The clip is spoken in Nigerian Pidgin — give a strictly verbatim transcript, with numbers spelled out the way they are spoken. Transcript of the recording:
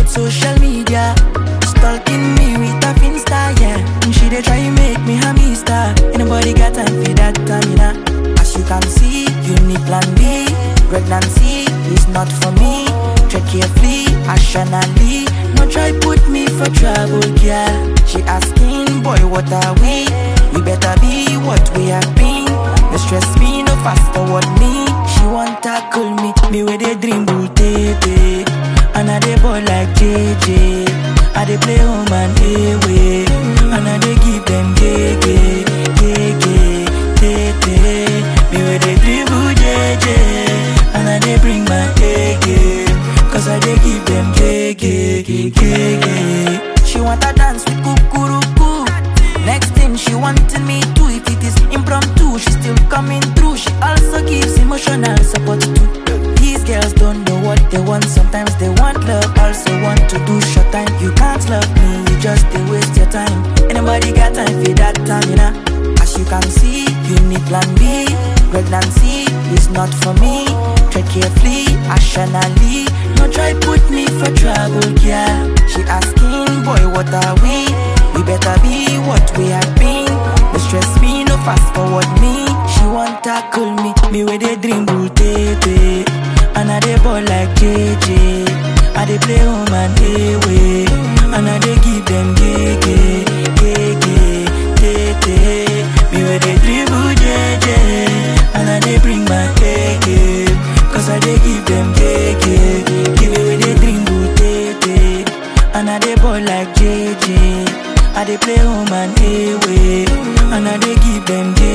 with social media, stalking me with a finsta, yeah. And she dey try make me a mister. Anybody got time for that time, you know? As you can see, you need plan B. Pregnancy is not for me. Tread carefully, rationally. No try put me for trouble, girl. She asking, boy, what are we? We better be what we have been. No stress me, no fast forward me. She want tackle me, me with a dream bull tete. And I dey ball like J J. I dey play home and away. And I dey give them gege, gege, tete. Me with a dribble J J. And I dey bring my A game. Cause I dey give them gege, gege. She want to dance with kukuruku. Next thing she wanted me to. If it is impromptu, she still coming through. She also gives emotional support too. These girls don't know what they want. Sometimes they want love, also want to do short time. You can't love me, you just they waste your time. Anybody got time for that time, you know? As you can see, you need plan B. Pregnancy is not for me. Tread carefully, rationally. No try put me for trouble, girl. She asking, boy, what are we? We better be what we have been. No stress me, no fast forward me. She want tackle me, me with a dream bull tete. And I dey ball like J J. I dey play home and away. And I dey give them gege, gege, tete. Me with a dribble J J. And I dey bring my A game. Cause I dey give them gege. Give me with a dribble tete. And I dey ball like J J. I dey play home and away. And I dey give them gege.